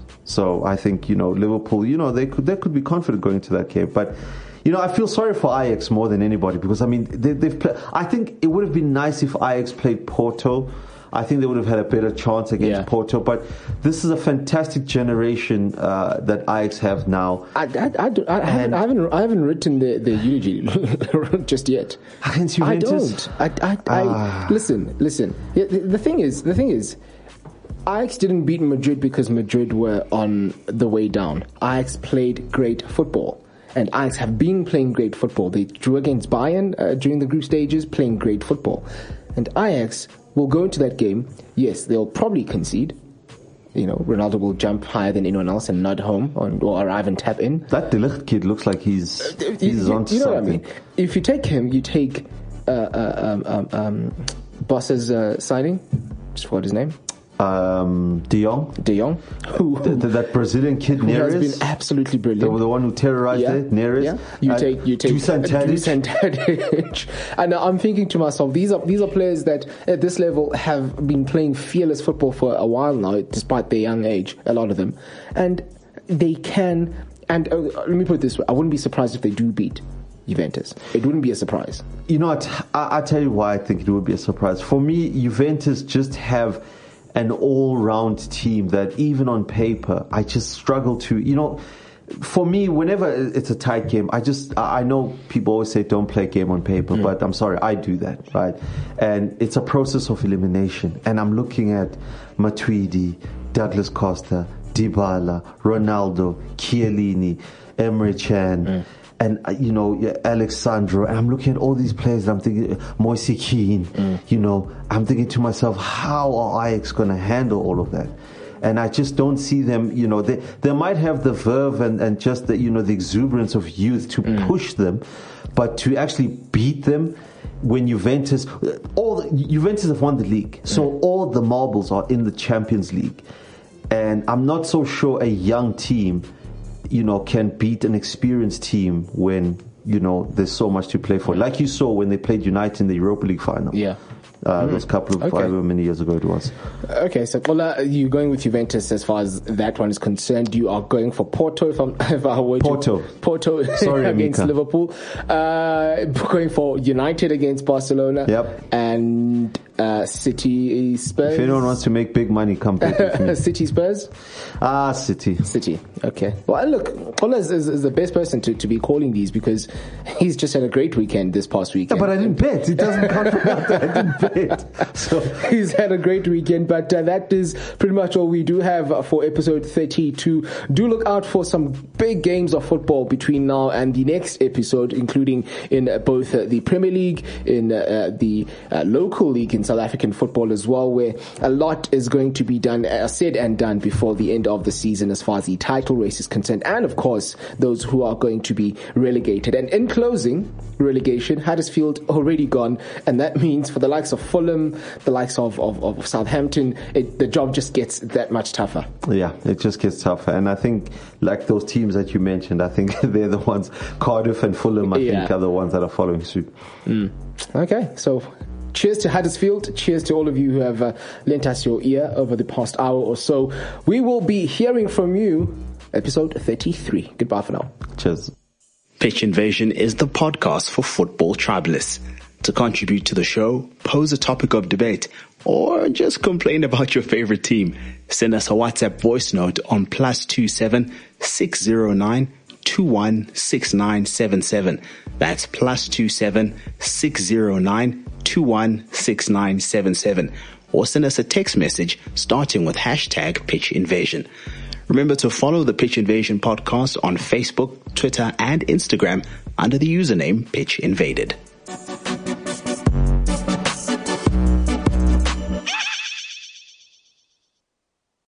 So I think, you know, Liverpool, you know, they could they could be confident going to that game. But, you know, I feel sorry for Ajax more than anybody because, I mean, they, they've played. I think it would have been nice if Ajax played Porto. I think they would have had a better chance against Yeah. Porto. But this is a fantastic generation uh, that Ajax have now. I, I, I, do- I, haven't, I haven't I haven't written the, the eulogy just yet. Against I Juventus? don't. I, I, I Ah. listen, listen. The, the thing is, the thing is, Ajax didn't beat Madrid because Madrid were on the way down. Ajax played great football. And Ajax have been playing great football. They drew against Bayern uh, during the group stages, playing great football. And Ajax will go into that game. Yes, they'll probably concede. You know, Ronaldo will jump higher than anyone else and nod home or, or arrive and tap in. That De Ligt kid looks like he's uh, he's you, on you know something. what I mean? If you take him, you take uh, uh, um, um, um, Boss's uh, signing. Just forgot his name. Um, De Jong. De Jong. Who, who, the, the, that Brazilian kid, who Neres. has been absolutely brilliant. The, the one who terrorized yeah. it, Neres. Yeah. You uh, take, you take Dusan Tadic. Dusan Tadic. And I'm thinking to myself, these are these are players that at this level have been playing fearless football for a while now, despite their young age, a lot of them, and they can. And uh, let me put it this way: I wouldn't be surprised if they do beat Juventus. It wouldn't be a surprise. You know what? I, I'll tell you why I think it would be a surprise. For me, Juventus just have an all-round team that even on paper, I just struggle to, you know, for me, whenever it's a tight game, I just, I know people always say don't play a game on paper, mm. but I'm sorry, I do that, right? And it's a process of elimination. And I'm looking at Matuidi, Douglas Costa, Dybala, Ronaldo, Chiellini, Emre Can, mm. and, you know, Alexandro, and I'm looking at all these players and I'm thinking, Moise Kean, mm. you know, I'm thinking to myself, how are Ajax going to handle all of that? And I just don't see them, you know, they they might have the verve and, and just the, you know, the exuberance of youth to mm. push them, but to actually beat them when Juventus, all the, Juventus have won the league, so mm. all the marbles are in the Champions League. And I'm not so sure a young team, you know, can beat an experienced team when, you know, there's so much to play for. Like you saw when they played United in the Europa League final. Yeah. Uh, mm. Those couple of, okay. however many years ago it was. Okay, so well, uh, you're going with Juventus as far as that one is concerned. You are going for Porto, if, I'm, if I were to. Porto. Porto Sorry, against Amika. Liverpool. Uh, going for United against Barcelona. Yep. And uh, City Spurs. If anyone wants to make big money, come play with me. City Spurs? Ah, City. City, okay. Well, look, Kola is, is, is the best person to, to be calling these because he's just had a great weekend this past weekend. Yeah, but I didn't bet. It doesn't count for that. I didn't bet. So he's had a great weekend, but uh, that is pretty much all we do have for episode thirty-two. Do look out for some big games of football between now and the next episode, including in uh, both uh, the Premier League, in uh, the uh, local league in South African football as well, where a lot is going to be done, uh, said and done before the end of the season as far as the title race is concerned, and of course those who are going to be relegated. And in closing, relegation, Huddersfield already gone, and that means for the likes of Fulham, the likes of, of, of Southampton, it, the job just gets that much tougher. Yeah, it just gets tougher. And I think, like those teams that you mentioned, I think they're the ones, Cardiff and Fulham, I yeah. think, are the ones that are following suit. Mm. Okay, so cheers to Huddersfield. Cheers to all of you who have uh, lent us your ear over the past hour or so. We will be hearing from you, episode thirty-three. Goodbye for now. Cheers. Pitch Invasion is the podcast for football tribalists. To contribute to the show, pose a topic of debate, or just complain about your favorite team, send us a WhatsApp voice note on plus two seven six zero nine two one six nine seven seven. That's plus two seven six zero nine two one six nine seven seven. Or send us a text message starting with hashtag Pitch Invasion. Remember to follow the Pitch Invasion podcast on Facebook, Twitter, and Instagram under the username Pitch Invaded.